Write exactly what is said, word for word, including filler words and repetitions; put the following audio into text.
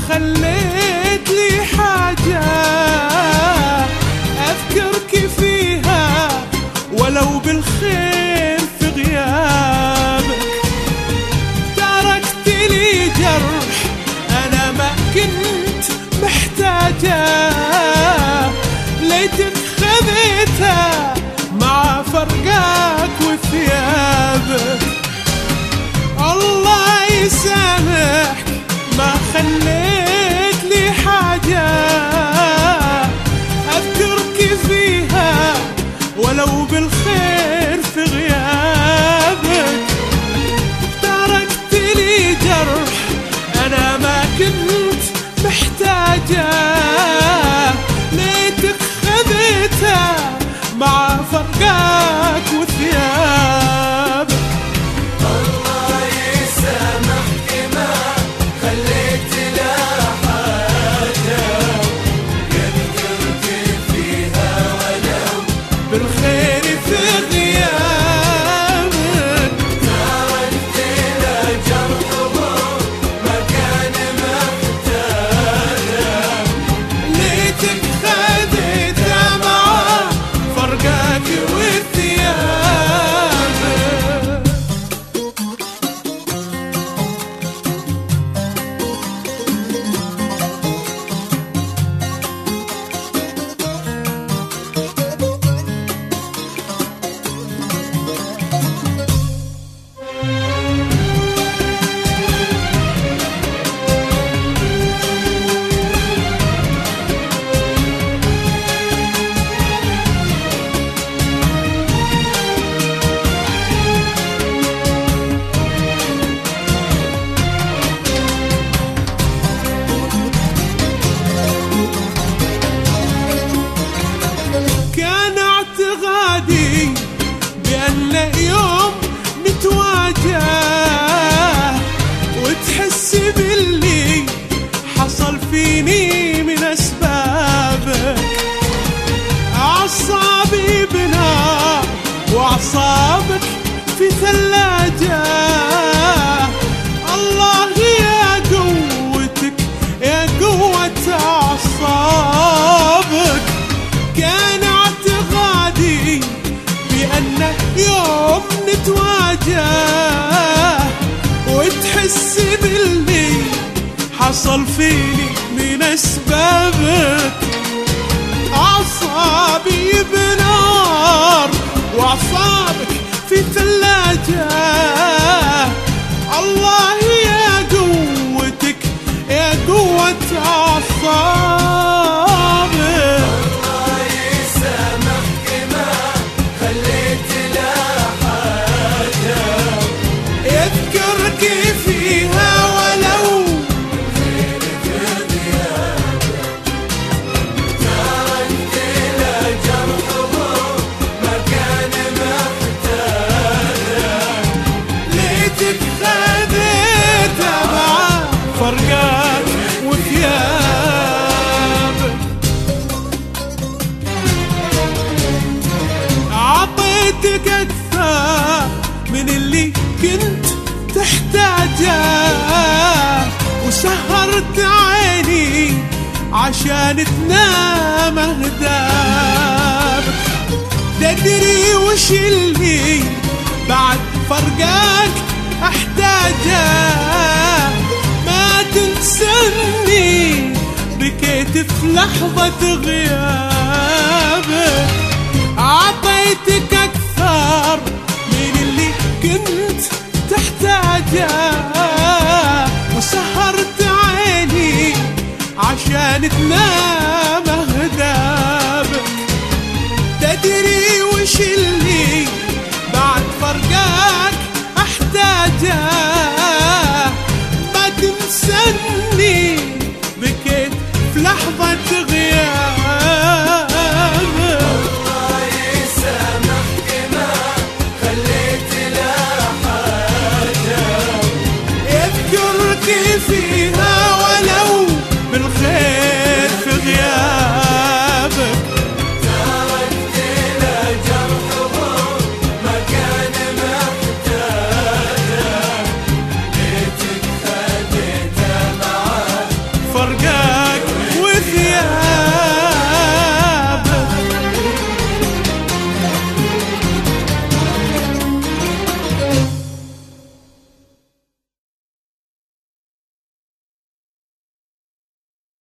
خليت لي حاجة أذكرك فيها ولو بالخير في غيابك. تركت لي جرح أنا ما كنت محتاجة، ليتك خذيتها مع فرقاك وثيابك. الله يسامحك ما خليت لي حاجة أذكرك فيها ولو بالخير في غيابك. تركت لي جرح أنا ما كنت محتاجة، ليتك خذيتها مع فرقاك وثيابك. الله يسامحك ما خليت لها حاجة يذكرك فيها ولو بالخير في غيابك. تركت لها جرحه مكان محتاجة، ليتك خذيتها مع فرقاك وثيابك. كان اعتقادي بأن يوم نتواجه وتحس باللي حصل فيني من أسبابك. أعصابي بنار وأعصابك في ثلاجة. الله يا قوتك يا قوة أعصابك. كان اعتقادي بأن يوم نتواجه وتحس باللي حصل فيني من أسبابك. أعصابي بنار وأعصابك في ثلاجة. الله يا قوتك يا قوة أعصابك. الله يسامحك ما خليت لها حاجة يذكرك فيها ولو خيرك غيابك. تركت لها جرحه مكان محتاجة، ليتك خذيتها مع فرقاك وثيابك. عطيتك أكثر من اللي كنت تحتاجه، وسهرت عيني عشان تنام أهدابك. تدري وش اللي بعد فرقاك أحتاجه؟ ما تنسني بكيت في لحظة غيابك. عطيتك أكثر من اللي كنت تحتاجه، وسهرت عيني عشان تنام أهدابك. تدري وش اللي بعد فرقاك أحتاجه؟ ما تنسني بكيت في لحظة غيابك. الله يسامحك ما خليت لها حاجة يذكرك فيها